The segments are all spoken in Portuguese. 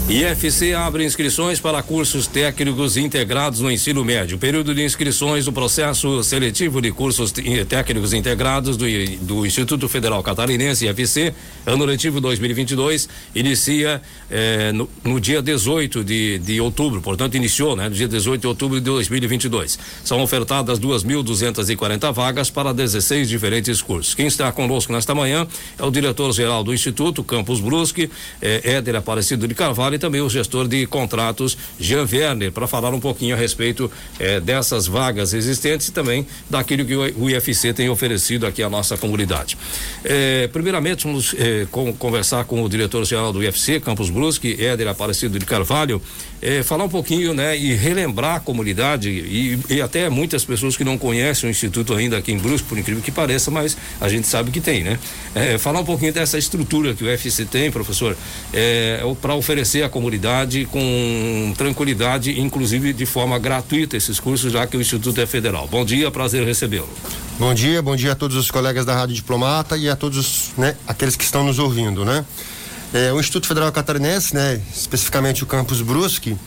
IFC abre inscrições para cursos técnicos integrados no ensino médio. O período de inscrições do processo seletivo de cursos técnicos integrados do Instituto Federal Catarinense, IFC, ano letivo 2022, inicia no dia 18 de outubro, portanto iniciou, no dia 18 de outubro de 2022. São ofertadas 2.240 vagas para 16 diferentes cursos. Quem está conosco nesta manhã é o diretor-geral do Instituto, Campus Brusque, Éder Aparecido de Carvalho, e também o gestor de contratos, Jean Werner, para falar um pouquinho a respeito dessas vagas existentes e também daquilo que o IFC tem oferecido aqui à nossa comunidade. Primeiramente, vamos conversar com o diretor-geral do IFC, Campus Brusque, Éder Aparecido de Carvalho, falar um pouquinho, e relembrar a comunidade e até muitas pessoas que não conhecem o Instituto ainda aqui em Brusque, por incrível que pareça, mas a gente sabe que tem, falar um pouquinho dessa estrutura que o IFC tem, professor, para oferecer à comunidade com tranquilidade, inclusive de forma gratuita esses cursos, já que o Instituto é federal. Bom dia, prazer recebê-lo. Bom dia a todos os colegas da Rádio Diplomata e a todos, aqueles que estão nos ouvindo, o Instituto Federal Catarinense, especificamente o Campus Brusque,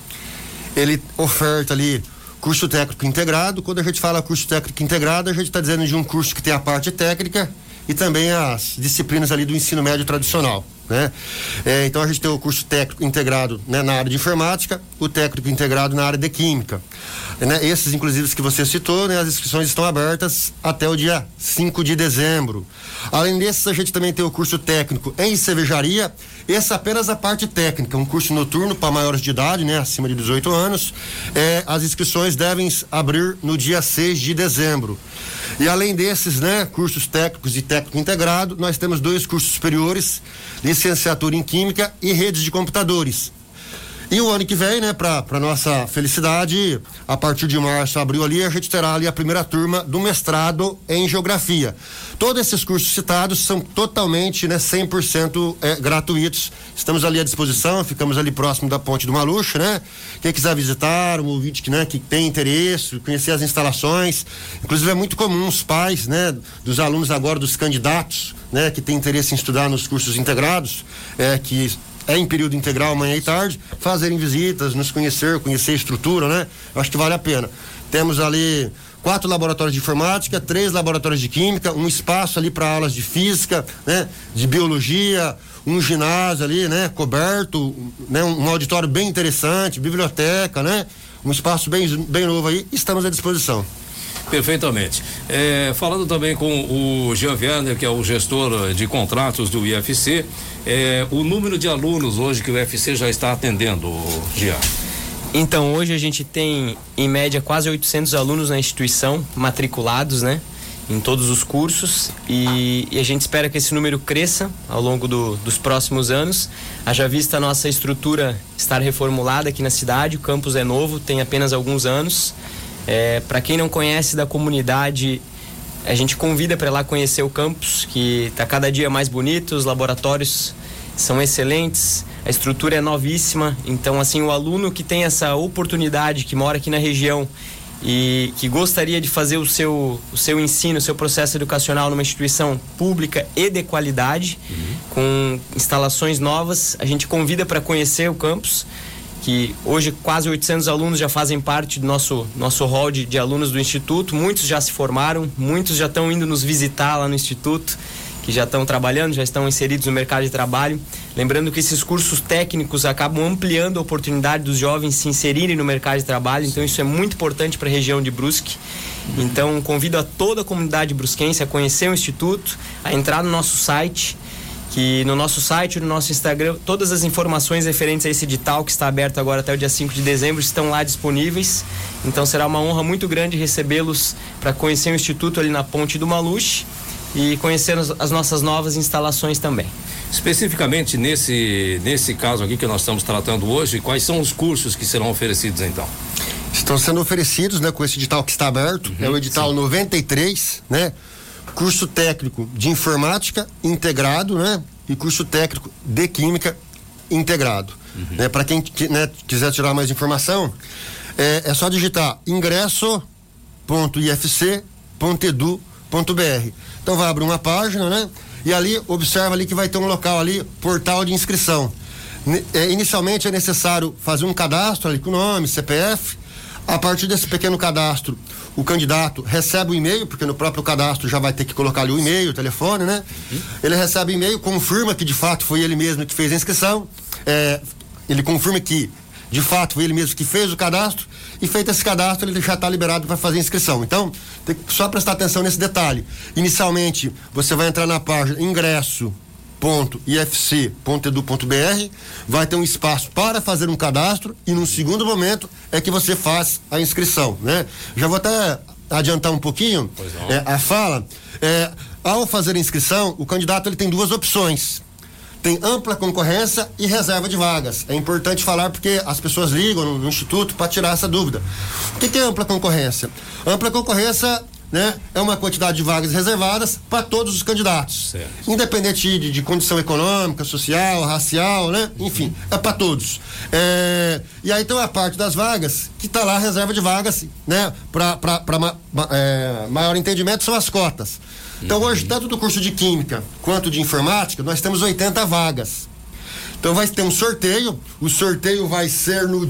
ele oferta ali curso técnico integrado. Quando a gente fala curso técnico integrado, a gente está dizendo de um curso que tem a parte técnica e também as disciplinas ali do ensino médio tradicional. Então a gente tem o curso técnico integrado na área de informática, o técnico integrado na área de química. Esses, inclusive, que você citou, as inscrições estão abertas até o dia 5 de dezembro. Além desses, a gente também tem o curso técnico em cervejaria. Essa é apenas a parte técnica, um curso noturno para maiores de idade, acima de 18 anos. As inscrições devem abrir no dia 6 de dezembro. E além desses, cursos técnicos e técnico integrado, nós temos 2 cursos superiores, licenciatura em Química e redes de computadores. E o ano que vem, para nossa felicidade, a partir de março, abril ali, a gente terá ali a primeira turma do mestrado em Geografia. Todos esses cursos citados são totalmente, 100% gratuitos. Estamos ali à disposição, ficamos ali próximo da Ponte do Maluxo, Quem quiser visitar, um ouvinte que tem interesse, conhecer as instalações. Inclusive é muito comum os pais, dos alunos agora, dos candidatos, que tem interesse em estudar nos cursos integrados, que em período integral, manhã e tarde, fazerem visitas, nos conhecer a estrutura, Eu acho que vale a pena. Temos ali 4 laboratórios de informática, 3 laboratórios de química, um espaço ali para aulas de física, de biologia, um ginásio ali, coberto, um auditório bem interessante, biblioteca, um espaço bem novo aí, estamos à disposição. Perfeitamente. Falando também com o Jean Werner, que é o gestor de contratos do IFC, o número de alunos hoje que o IFC já está atendendo, Jean? Então, hoje a gente tem, em média, quase 800 alunos na instituição, matriculados, em todos os cursos, e a gente espera que esse número cresça ao longo dos próximos anos. Haja vista a nossa estrutura estar reformulada aqui na cidade, o campus é novo, tem apenas alguns anos. Para quem não conhece da comunidade, a gente convida para ir lá conhecer o campus, que está cada dia mais bonito, os laboratórios são excelentes, a estrutura é novíssima. Então, assim, o aluno que tem essa oportunidade, que mora aqui na região e que gostaria de fazer o seu ensino, o seu processo educacional numa instituição pública e de qualidade, com instalações novas, a gente convida para conhecer o campus, que hoje quase 800 alunos já fazem parte do nosso hall de alunos do Instituto. Muitos já se formaram, muitos já estão indo nos visitar lá no Instituto, que já estão trabalhando, já estão inseridos no mercado de trabalho. Lembrando que esses cursos técnicos acabam ampliando a oportunidade dos jovens se inserirem no mercado de trabalho, então isso é muito importante para a região de Brusque. Então convido a toda a comunidade brusquense a conhecer o Instituto, a entrar no nosso site, que no nosso site, no nosso Instagram, todas as informações referentes a esse edital que está aberto agora até o dia 5 de dezembro estão lá disponíveis. Então será uma honra muito grande recebê-los para conhecer o Instituto ali na Ponte do Maluxo e conhecer as nossas novas instalações também. Especificamente nesse caso aqui que nós estamos tratando hoje, quais são os cursos que serão oferecidos então? Estão sendo oferecidos, com esse edital que está aberto, é o edital 93, curso técnico de informática integrado, e curso técnico de química integrado. Para quem quiser tirar mais informação, é só digitar ingresso.ifc.edu.br. Então vai abrir uma página, e ali observa ali que vai ter um local ali, portal de inscrição. Inicialmente é necessário fazer um cadastro ali com nome, CPF. A partir desse pequeno cadastro, o candidato recebe o e-mail, porque no próprio cadastro já vai ter que colocar ali o e-mail, o telefone, né? Ele recebe o e-mail, confirma que de fato foi ele mesmo que fez a inscrição, ele confirma que de fato foi ele mesmo que fez o cadastro, e feito esse cadastro ele já está liberado para fazer a inscrição. Então, tem que só prestar atenção nesse detalhe. Inicialmente, você vai entrar na página ingresso.ifc.edu.br, vai ter um espaço para fazer um cadastro, e num segundo momento é que você faz a inscrição, né? Já vou até adiantar um pouquinho a fala. Ao fazer a inscrição, o candidato ele tem duas opções: tem ampla concorrência e reserva de vagas. É importante falar porque as pessoas ligam no Instituto para tirar essa dúvida. O que é ampla concorrência? Ampla concorrência, né, é uma quantidade de vagas reservadas para todos os candidatos, certo, independente de condição econômica, social, racial, né? Enfim, é para todos. E aí então a parte das vagas que está lá, reserva de vagas, né? Para maior entendimento, são as cotas. Então hoje, tanto do curso de Química quanto de Informática, nós temos 80 vagas. Então vai ter um sorteio, o sorteio vai ser no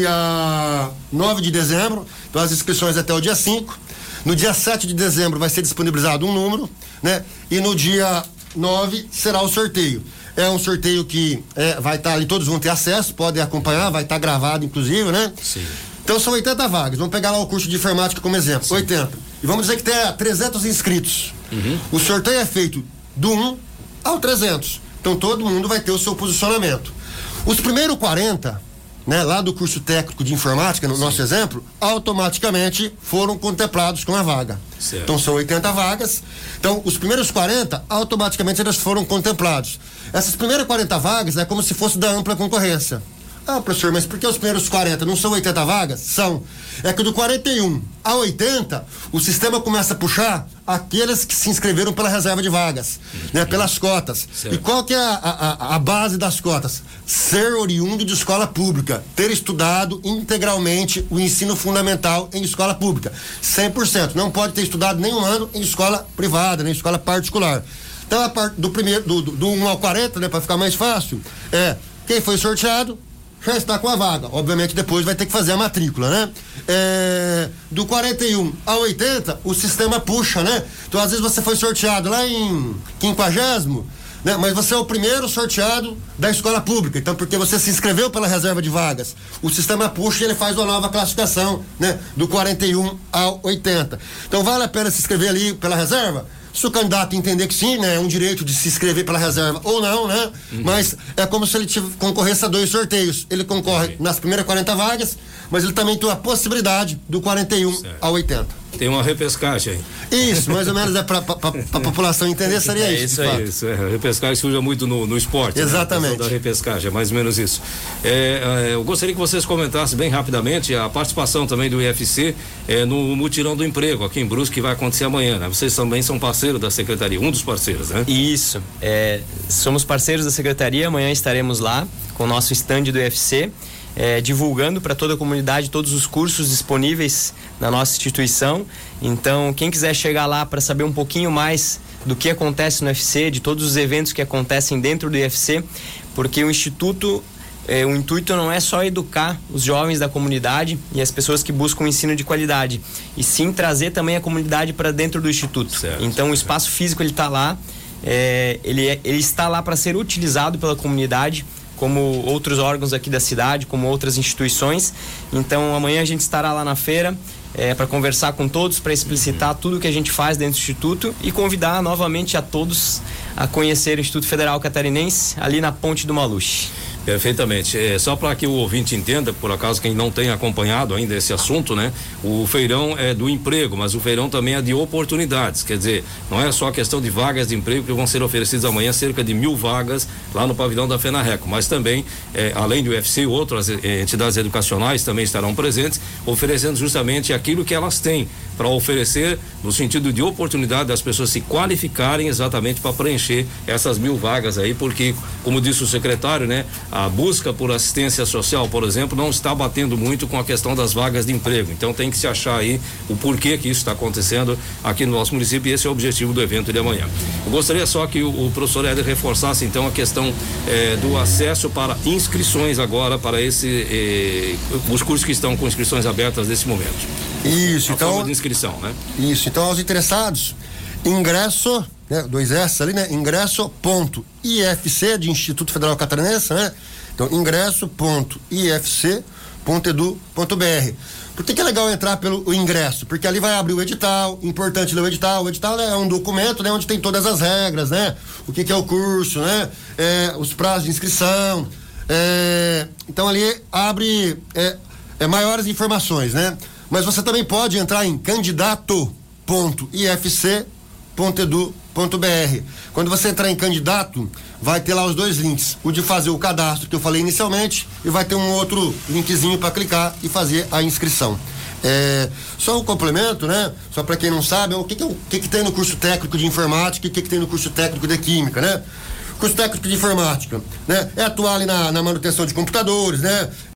dia 9 de dezembro, então as inscrições até o dia 5. No dia 7 de dezembro vai ser disponibilizado um número, né? E no dia 9 será o sorteio. É um sorteio que vai estar ali, todos vão ter acesso, podem acompanhar, vai estar gravado inclusive, né? Sim. Então são 80 vagas. Vamos pegar lá o curso de Informática como exemplo. Sim. 80. E vamos dizer que tem 300 inscritos. O sorteio é feito do 1 ao 300. Então todo mundo vai ter o seu posicionamento. Os primeiros 40, né, lá do curso técnico de Informática, no nosso exemplo, automaticamente foram contemplados com a vaga. Certo. Então são 80 vagas. Então os primeiros 40, automaticamente eles foram contemplados. Essas primeiras 40 vagas é como se fosse da ampla concorrência. Ah, professor, mas por que os primeiros 40 não são 80 vagas? São. É que do 41 a 80, o sistema começa a puxar aqueles que se inscreveram pela reserva de vagas, né? Pelas cotas. Certo. E qual que é a base das cotas? Ser oriundo de escola pública, ter estudado integralmente o ensino fundamental em escola pública. 100%. Não pode ter estudado nenhum ano em escola privada, nem escola particular. Então, a parte do 1 ao 40, né, para ficar mais fácil, quem foi sorteado já está com a vaga. Obviamente depois vai ter que fazer a matrícula, né? Do 41 a 80, o sistema puxa, né? Então às vezes você foi sorteado lá em 50º, né? Mas você é o primeiro sorteado da escola pública, então porque você se inscreveu pela reserva de vagas, o sistema puxa e ele faz uma nova classificação, né? Do 41 ao 80. Então vale a pena se inscrever ali pela reserva? Se o candidato entender que sim, né, é um direito de se inscrever pela reserva ou não, né? Mas é como se ele concorresse a 2 sorteios. Ele concorre nas primeiras 40 vagas, mas ele também tem a possibilidade do 41 a 80. Tem uma repescagem aí. Isso, mais ou menos para a população entender, seria isso. Isso, a repescagem se usa muito no esporte. Exatamente. Né? Da repescagem, é mais ou menos isso. Eu gostaria que vocês comentassem bem rapidamente a participação também do IFC no mutirão do emprego aqui em Brusque, que vai acontecer amanhã, né? Vocês também são parceiros da Secretaria, um dos parceiros, né? Isso, somos parceiros da Secretaria, amanhã estaremos lá com o nosso stand do IFC. Divulgando para toda a comunidade todos os cursos disponíveis na nossa instituição. Então, quem quiser chegar lá para saber um pouquinho mais do que acontece no UFC, de todos os eventos que acontecem dentro do UFC, porque o Instituto, o intuito não é só educar os jovens da comunidade e as pessoas que buscam um ensino de qualidade, e sim trazer também a comunidade para dentro do Instituto. Certo, então, o espaço físico ele está lá, ele está lá para ser utilizado pela comunidade, como outros órgãos aqui da cidade, como outras instituições. Então amanhã a gente estará lá na feira para conversar com todos, para explicitar tudo que a gente faz dentro do Instituto e convidar novamente a todos a conhecer o Instituto Federal Catarinense ali na Ponte do Maluche. Perfeitamente. Só para que o ouvinte entenda, por acaso quem não tem acompanhado ainda esse assunto, né? O feirão é do emprego, mas o feirão também é de oportunidades. Quer dizer, não é só questão de vagas de emprego que vão ser oferecidas amanhã, cerca de 1.000 vagas lá no pavilhão da FENARRECO, mas também, além do UFC, outras entidades educacionais também estarão presentes, oferecendo justamente aquilo que elas têm para oferecer no sentido de oportunidade das pessoas se qualificarem exatamente para preencher essas 1.000 vagas aí, porque, como disse o secretário, né, a busca por assistência social, por exemplo, não está batendo muito com a questão das vagas de emprego. Então tem que se achar aí o porquê que isso está acontecendo aqui no nosso município, e esse é o objetivo do evento de amanhã. Eu gostaria só que o professor Éder reforçasse então a questão do acesso para inscrições agora para os cursos que estão com inscrições abertas nesse momento. Isso, então. Forma de inscrição, né? Isso, então aos interessados, ingresso, né, 2 S ali, né? Ingresso.ifc de Instituto Federal Catarinense, né? Então, ingresso.ifc.edu.br. Por que é legal entrar pelo ingresso? Porque ali vai abrir o edital, importante ler o edital. O edital, né, é um documento, né, onde tem todas as regras, né? O que é o curso, né? Os prazos de inscrição. Então ali abre maiores informações, né? Mas você também pode entrar em candidato.ifc.edu.br. Quando você entrar em candidato, vai ter lá os 2 links, o de fazer o cadastro que eu falei inicialmente, e vai ter um outro linkzinho para clicar e fazer a inscrição. Só um complemento, né? Só para quem não sabe, o que tem no curso técnico de informática e o que tem no curso técnico de química, né? Curso técnico de informática, né? É atuar ali na manutenção de computadores, né?